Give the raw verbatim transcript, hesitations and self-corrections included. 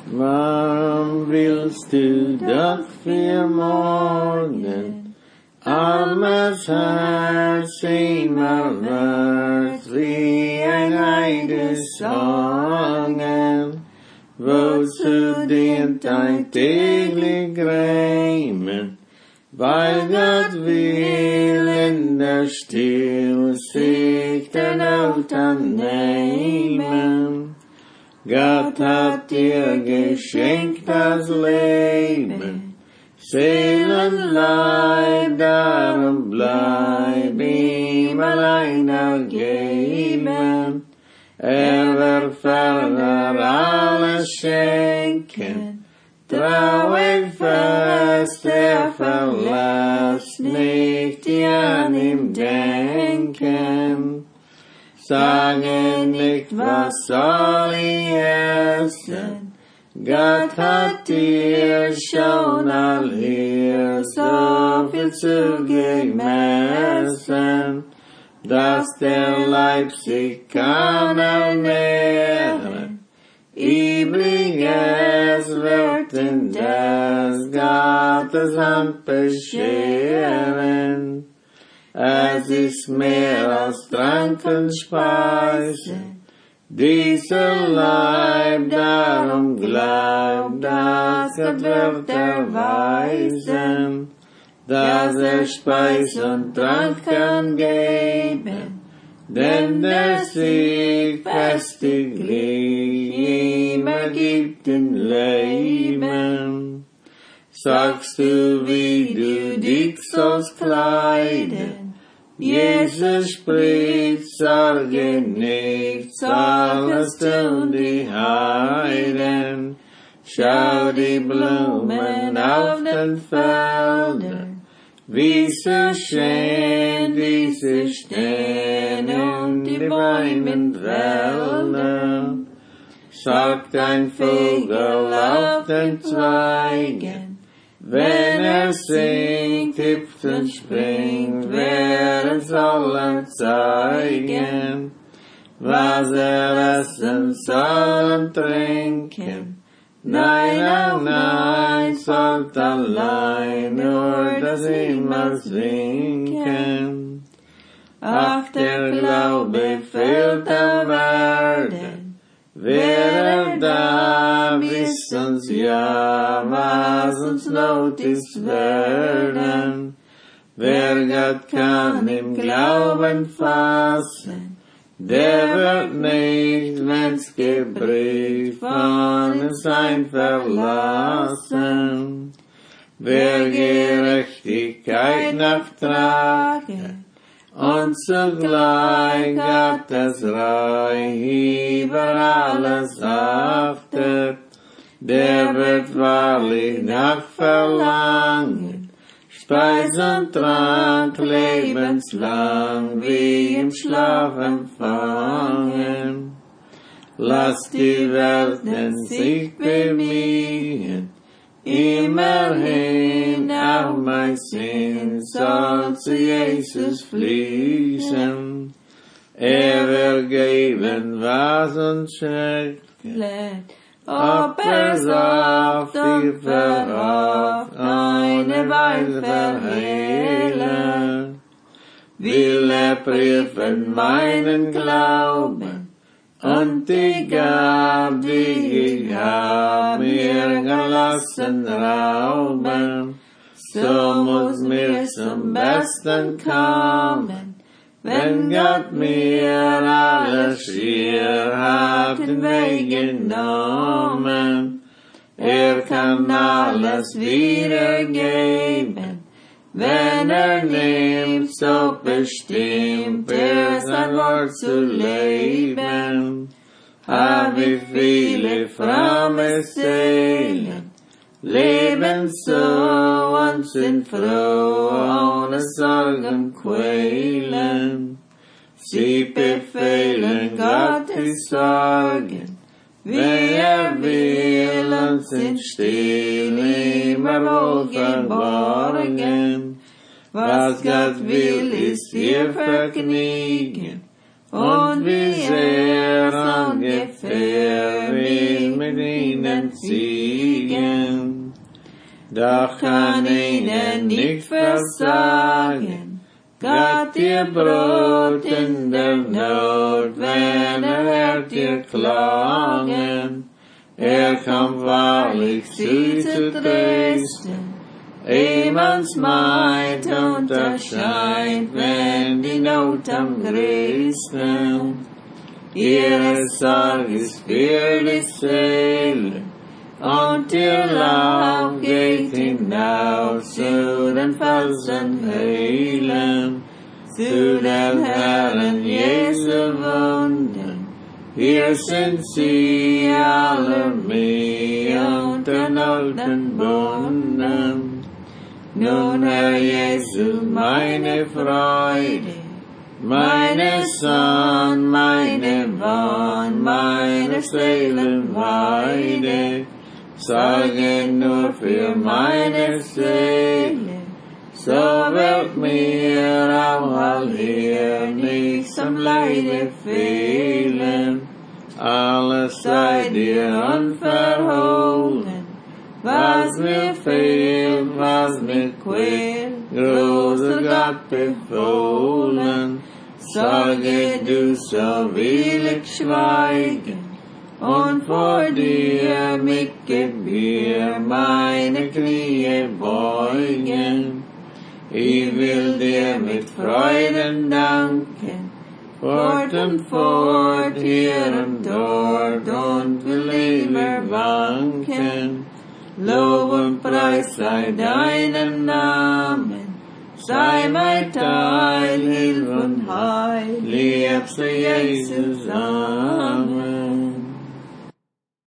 Warum willst du doch für morgen armes Herz immer wird wie ein Heidessangen? Wozu dient dein täglich Reimen? Weil Gott will in der Stille sich der Not annehmen. Gott hat dir geschenkt das Leben, Seelenleib, darum bleib ihm allein ergeben. Er wird ferner alles schenken, traurig fest, er verlässt nicht, die an ihm denken. Sage nicht, was soll ich essen? Gott hat dir schon all hier so viel zugemessen, dass der Leib sich kann ernähren. Übriges wird in des Gottes Hand bescheren. Es ist mehr als Trank und Speise, dieser Leib, darum glaub, dass Gott wird erweisen, dass er Speis und Trank kann geben, denn der Sieg festiglich ihm ergibt in Leben. Sagst du, wie du dich sollst kleiden? Jesus spricht, sorge nichts, alles tun die Heiden. Schau die Blumen auf den Feldern, wie so schön diese stehen und die Bäume in Wäldern. Sagt ein Vogel auf den Zweigen, wenn er singt, hüpft und springt, wer es allen zeigen, was er essen soll und trinken. Nein, nein, nein, sollt allein nur das immer sinken. Ach, der Glaube fehlt am Werden, wäre da, wiss uns ja, was uns Not ist werden. Wer Gott kann im Glauben fassen, der wird nicht, wenn's gebrieft, von sein verlassen. Wer Gerechtigkeit nachtrage, und zugleich Gottes Reich über alles achtet, der wird wahrlich nachverlangen, Speis und Trank lebenslang, wie im Schlaf empfangen. Lass die Welten sich bemühen, immerhin auch mein Sinn soll zu Jesus fließen. Er will geben, was uns schenkt, ob er sagt, viel verhofft, eine Weile verhehlen. Will er prüfen meinen Glauben, und die Gabe, die ich hab, mir gelassen rauben, so muss mir zum Besten kommen, wenn Gott mir alles hier hat den Weg genommen. Er kann alles wiedergeben, wenn er nimmt, so bestimmt er sein Wort zu leben. Ah, wie viele fromme Seelen leben so und sind froh, ohne Sorgen quälen. Sie befehlen Gott die Sorgen, wie er will, und sind still, immer wohl verborgen. Was Gott will, ist ihr Vergnügen, und wie sehr ungefähr will mit ihnen ziehen. Doch kann ihnen nicht versagen, Gott ihr Brot in der Not, wenn er hört ihr Klagen. Er kommt wahrlich sie zu trösten, Emanns Maid unterscheint, wenn die Not am größten. Ihre Sorge ist für die Seele, und ihr Lauf geht hinaus zu den falschen Höhlen, zu den Herren Jesu Wunden. Hier sind sie alle mehr unter alten Bunden. Nun, Herr Jesu, meine Freude, meine Sonn, meine Wohn, meine Seelenweide, sorge nur für meine Seele, so wird mir auch all hier nichts am Leide fehlen. Alles sei dir unverhohlen, was mir fehlt, was mir quält, großer Gott befohlen. Sorge du, so will ich schweigen, und vor dir mit Gebühr meine Knie beugen. Ich will dir mit Freuden danken, fort und fort, hier und dort, und will ewig wanken. Lob und Preis sei deinen Namen, sei mein Teil, Hilf und Heil, liebster Jesu